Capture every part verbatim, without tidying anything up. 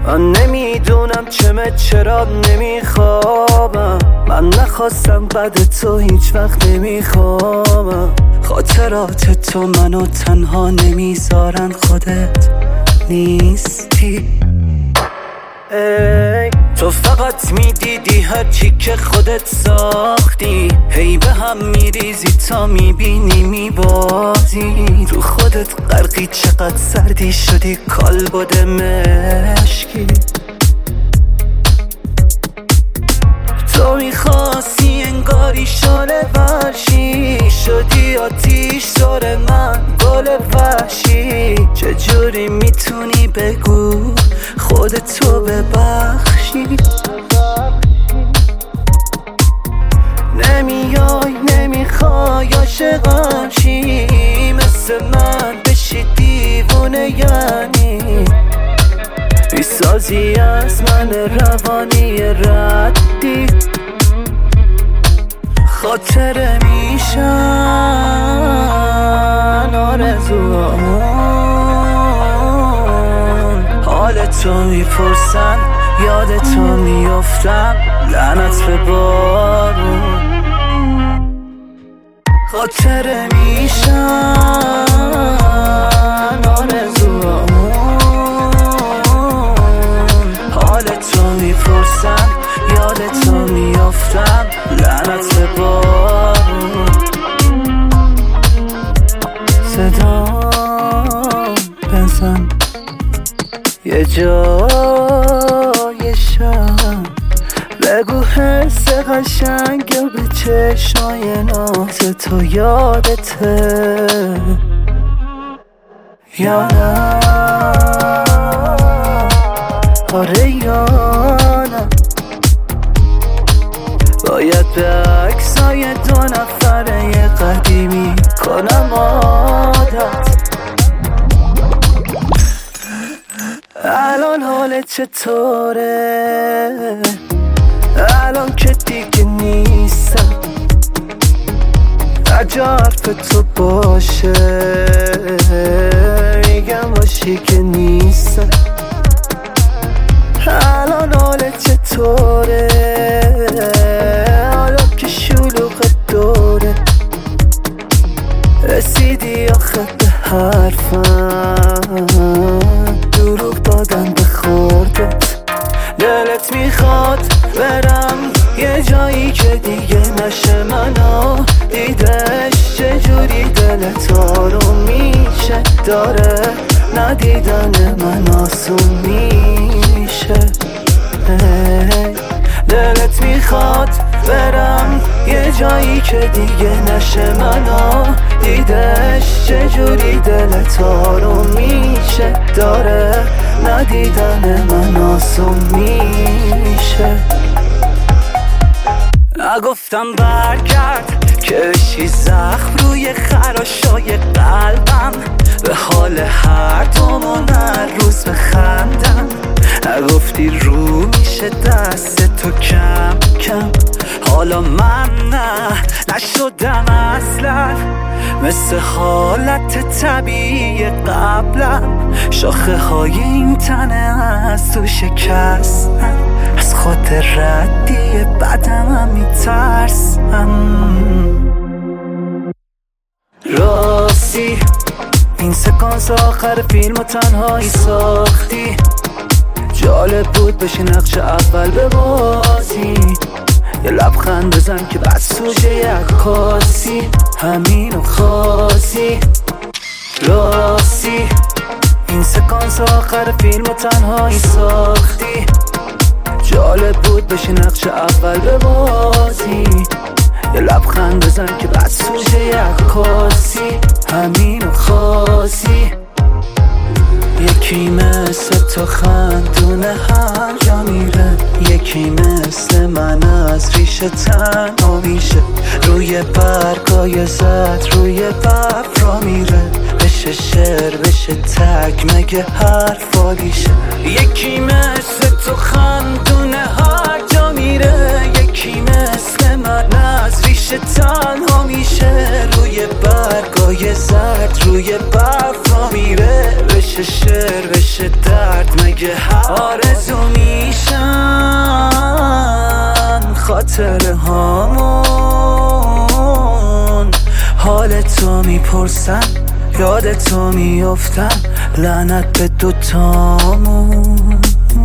من نمیدونم چمه چرا نمیخوابم، من نخواستم بعد تو هیچ وقت نمیخوابم. خاطرات تو منو تنها نمیذارن، خودت نیستی. ای تو فقط میدیدی هرچی که خودت ساختی، هی به هم میریزی تا میبینی میبازی. تو خودت غرقی، چقدر سردی شدی کالبد مشکی. تو میخواستی انگاری شاله ورشی، شدی آتیش سر من گل وحشی. چجوری میتونی بگو خودتو ببخشی؟ نمیای نمیخوای عاشقم شی، مثل من بشی دیوونه یعنی. میسازی از من روانی ردی، خاطره میشن آرزوام. حال تو میپرسن، یاد تو میافتم، لعنت به بارون. خاطره میشن آرزوام، حال تو میپرسن، یاد تو میافتم، لعنت به بارون. صدا بزن یه جای شب، بگو حس قشنگ به چشمای ناز تو یادته یا نه؟ آره یا نه؟ باید به عکسای دو نفره قدیمی کنم عادت. الان حالت چطوره؟ الان که دیگه نیستم، اگه حرف تو باشه میگم باشی که نیستم. الان حالت چطوره؟ حالا که شلوغت دوره، رسیدی آخه به حرفم، دروغ دادن به خوردت. دلت میخواد برم یه جایی که دیگه نشه منو دیدش، چجوری دلت آروم میشه؟ داره ندیدن من آسون میشه. دلت میخواد برم یه جایی که دیگه نشه منو دیدش، چجوری دلت آروم میشه؟ داره ندیدن من آسون میشه. نگفتم برگرد که بشی زخم روی خراشای قلبم، به حال هر دومون هر روز بخندم. نگفتی رو میشه دست تو کم کم، حالا من نه نشدم اصلا مثل حالت طبیعی قبلم. شاخه های این تنه از تو شکستم، از خود ردی بدم هم میترسم. راستی این سکانس آخر فیلم و تنهایی ساختی، جالب بود بشی نقش اول ببازی. یه لبخند بزن که بس سوژه عکاسی، همینو خاصی. راستی این سکانس آخر فیلم و تنهایی ساختی، جالب بود بشی نقش اول ببازی. یه لبخند بزن که بس سوژه عکاسی، همینو خاصی. یکی مثل تو خندونه هر جا میره، یکی مثل من از ریشه تنها میشه. روی برگای زد روی برف را میره، بشه شعر بشه تک مگه حرفالیشه. یکی مثل تو خندونه هر جا میره، یکی مثل من از ریشه تنها میشه. روی برگای زد روی برف را میره، بشه شعر بشه درد مگه هر آرزو خاطره هامون. حال تو میپرسم، یاد تو میافتم، لعنت به دوتامون.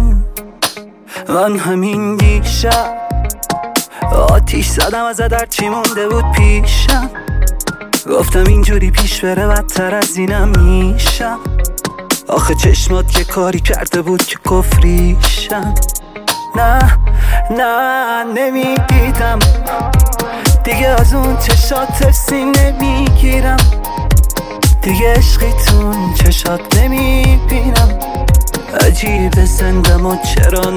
من همین دیشب آتیش زدم از در چی مونده بود پیشم. گفتم اینجوری پیش بره بدتر از اینم میشم. آخه چشمات که کاری کرده بود که کفریشم. نه نه نمیدیدم دیگه از اون چشات ترسی نمیگیرم. دیگه عشقی تون چشات نمیبینم. عجیب زندم و چرا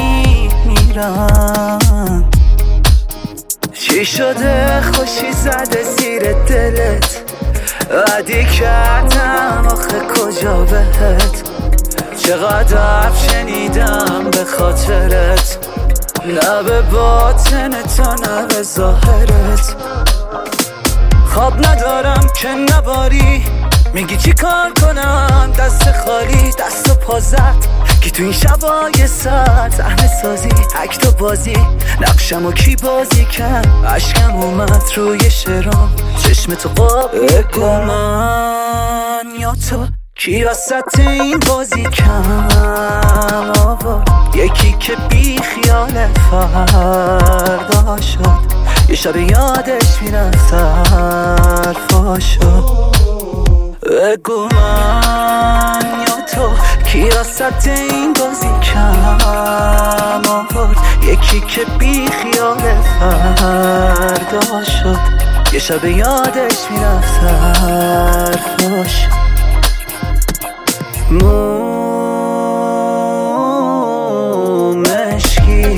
نمیمیرم. چی شده خوشی زده زیر دلت؟ عادی کردم آخه کجا بهت؟ چقدر شنیدم به خاطرت، نه به باطن تو نه به ظاهرت. خواب ندارم که نباری، میگی چی کار کنم دست خالی دست و پا زد. کی تو این شبای سر صحنه سازی اکت و بازی، نقشمو کی بازی کرد؟ عشقم اومد روی شرام، چشم تو قاب بگو من یا تو کی وسط این بازی کم آورد؟ یکی که بی خیال فردا شد، یه شب یادش میرفت حرفا شد. بگو من یا تو کی وسط این بازی کم آورد؟ یکی که بی خیال فردا شد، یه شب یادش میرفت حرفا شد. مومشکی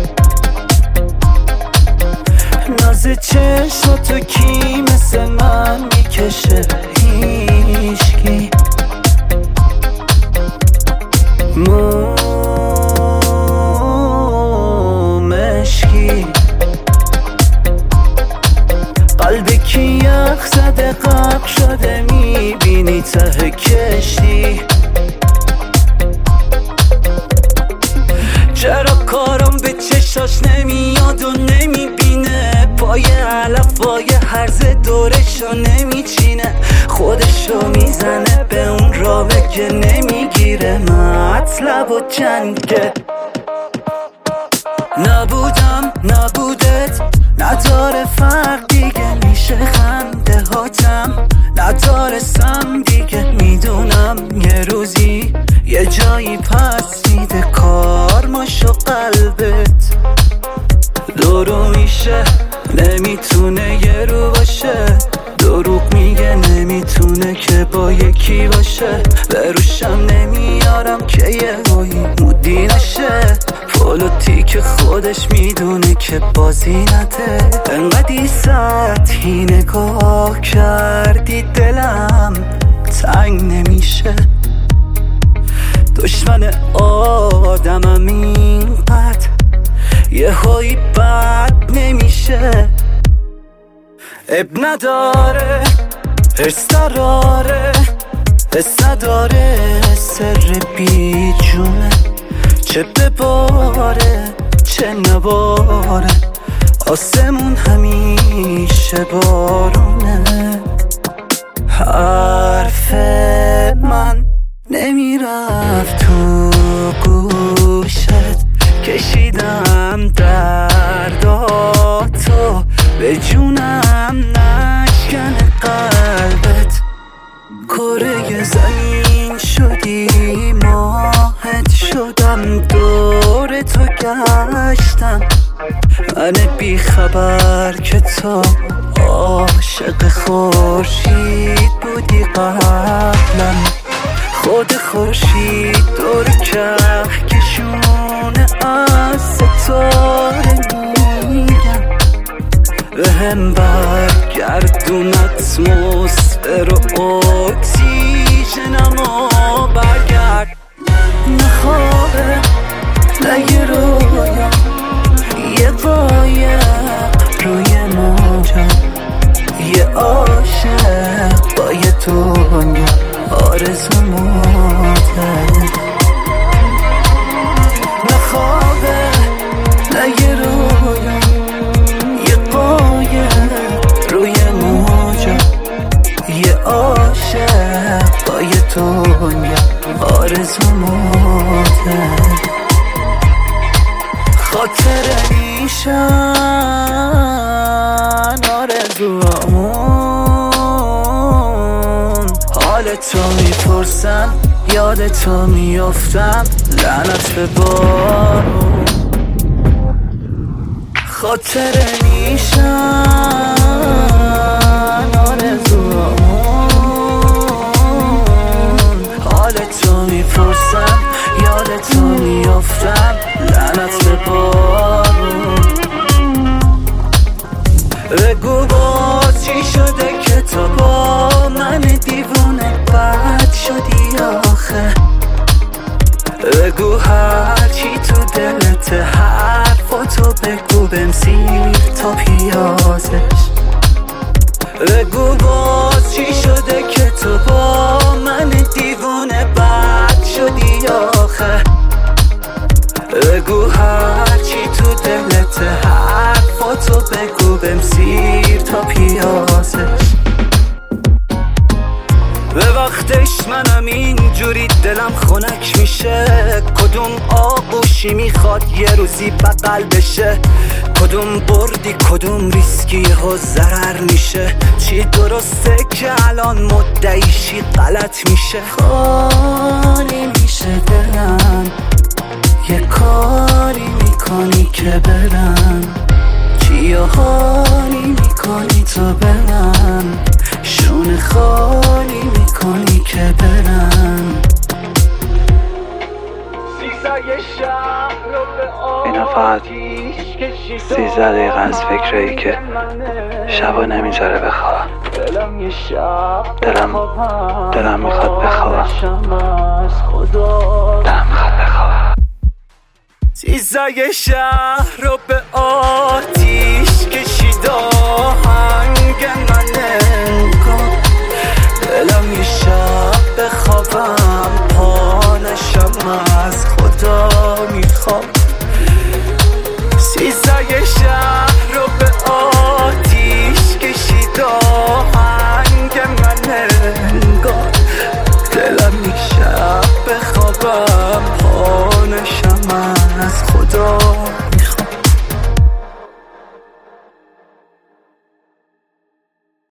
ناز چشماتو کی مثل من میکشه؟ هیشکی. مومشکی قلبی که یخ زده غرق شده، میبینی ته کشتی. چرا کارم به چشاش نمیاد و نمیبینه؟ پای علفای هرز دورشو نمیچینه، خودشو میزنه به اون رابه که نمیگیره مطلب و جنگه. نبودم نبودت نداره فرق دیگه، میشه خنده هاتم ندارستم دیگه. میدونم یه روزی یه جایی پس میده کارماشو قلبت. دورو میشه نمیتونه یه رو باشه، دروغ میگه نمیتونه که با یکی باشه. به روشم نمیارم که یه روی مودی نشه، پولوتی که خودش میدونه که بازی نده. انقدی سطحی نگاه کردی دلم تنگ نمیشه. دشمن آدمم اینقدر یه هایی بد نمیشه. اب نداره حرص داره حس نداره، سر بی جونه. چه بباره چه نباره، آسمون همیشه بارونه. حرف من نمیرفت تو گوشت، کشیدم درداتو به جونم نشکن قلبت. کره زمین شدی ماهت شدم، دور تو گشتم. من بی خبر که تو عاشق خورشید بودی قبلا. خود خورشید دور کهکشونه از ستاره میگم. به هم برگردون اتمسفر و اکسیژنمو برگرد. نه خوابه نه یه رویا، یه قایق روی موجا، یه عاشق با یه دنیا آرزو موته. نه خوابه نه یه رویا، میشن آرزوامون، حال تو میپرسن یاد تو میافتم، لعنت به بارون خاطره میشن آرزوامون، حال تو میپرسن یاد تو میافتم، لعنت به بارون بگو باز چی شده که تو با من دیوونه بد شدی آخه، بگو هرچی تو دلت حرفاتو بگو بمسیر تا پیازش، بگو باز چی شده که تو با من دیوونه بد شدی آخه، بگو هرچی تو دلت حرفاتو بگو بمسیر تا پیازش. به وقتش منم اینجوری دلم خنک میشه، کدوم آغوشی میخواد یه روزی بغل بشه، کدوم بردی کدوم ریسکی ها ضرر میشه، چی درسته که الان مدعیشی غلط میشه. خالی میشه دلم یه کاری میکنی که برم، چی حالی میکنی تو به من، شونه خالی میکنی که برم. اینا فقط سیزده دقیقه از فکرایی که شبا نمیذاره بخوابم. دلم دلم میخواد بخوابم، دلم میخواد بخوابم. سیزده شهر رو به آتیش کشید آهنگ من